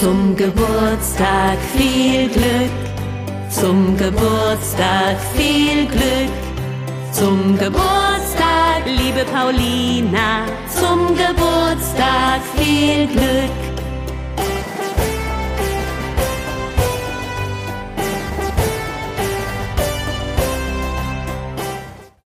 Zum Geburtstag viel Glück, zum Geburtstag viel Glück, zum Geburtstag, liebe Paulina, zum Geburtstag viel Glück.